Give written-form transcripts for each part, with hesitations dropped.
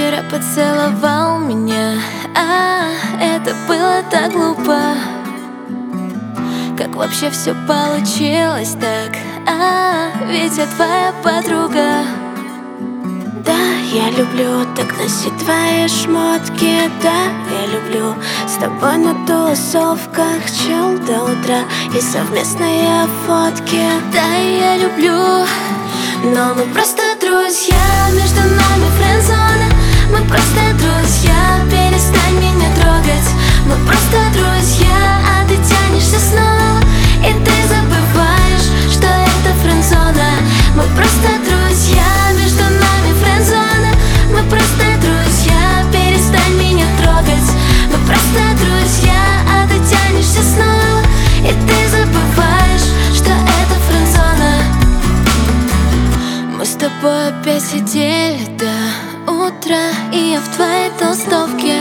вчера поцеловал меня, это было так глупо. Как вообще все получилось так? Ведь я твоя подруга. Да, я люблю так носить твои шмотки. Да, я люблю с тобой на тусовках чил до утра и совместные фотки. Да, я люблю, но мы просто друзья, между нами френдзона. Мы просто друзья, перестань меня трогать. Мы просто друзья, а ты тянешься снова, и ты забываешь, что это френдзона. Мы просто друзья, между нами френдзона. Мы просто друзья, перестань меня трогать. Мы просто друзья, а ты тянешься снова, и ты забываешь, что это френдзона. мы с тобой опять сидели до утра, и я в твоей толстовке.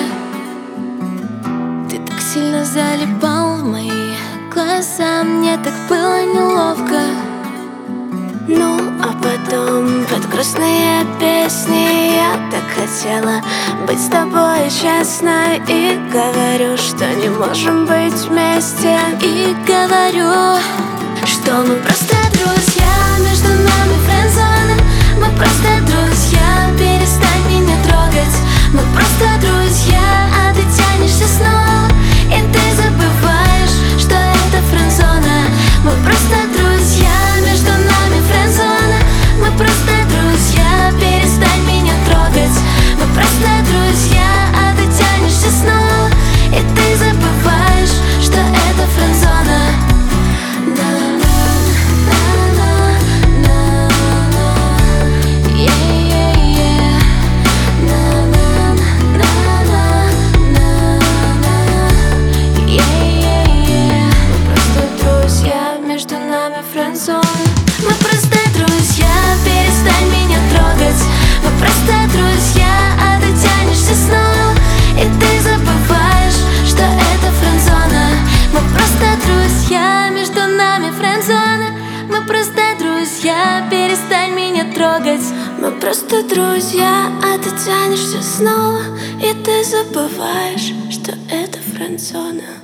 Ты так сильно залипал в мои глаза, мне так было неловко. Ну, а потом под грустные песни я так хотела быть с тобой честной. И говорю, что не можем быть вместе. И говорю, что мы просто друзья, между нами френдзона. Мы просто друзья, перестань меня трогать. Мы просто друзья, а ты тянешься снова, и ты забываешь, что это френдзона. Мы просто друзья, между нами френдзона. Мы просто друзья, перестань меня трогать. Мы просто друзья, а ты тянешься снова, и ты забываешь, что это френдзона. Мы просто друзья, перестань меня трогать. Мы просто друзья, а ты тянешься снова, и ты забываешь, что это френдзона. Мы просто друзья, между нами френдзона. Мы просто друзья, перестань меня трогать. Мы просто друзья, а ты тянешься снова, и ты забываешь, что это френдзона.